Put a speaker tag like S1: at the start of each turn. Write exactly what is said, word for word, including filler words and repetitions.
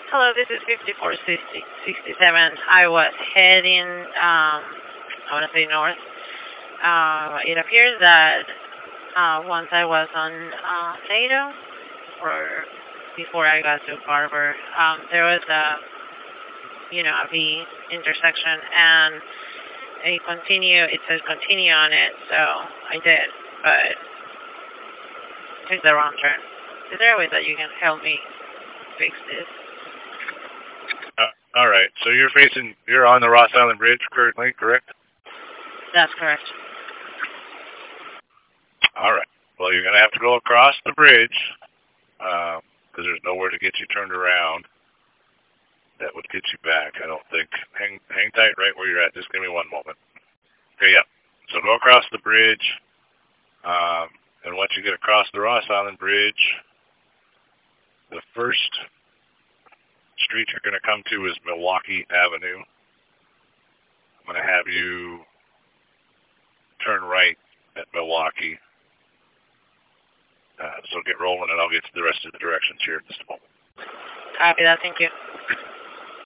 S1: Hello, this is fifty-four sixty-seven. I was heading, um, I want to say north. Uh, it appears that uh, once I was on uh, Tato, or before I got to Barber, um, there was a, you know, a V intersection, and a continue, it says continue on it, so I did, but took the wrong turn. Is there a way that you can help me fix this?
S2: Uh, all right. So you're facing, you're on the Ross Island Bridge currently, correct?
S1: That's correct.
S2: All right. Well, you're going to have to go across the bridge because um, there's nowhere to get you turned around. That would get you back, I don't think. Hang, hang tight right where you're at. Just give me one moment. Okay, yeah. So go across the bridge, um, and once you get across the Ross Island Bridge, the first street you're going to come to is Milwaukee Avenue. I'm going to have you turn right at Milwaukee. Uh, so get rolling, and I'll get to the rest of the directions here in just a moment.
S1: Copy that. Thank you.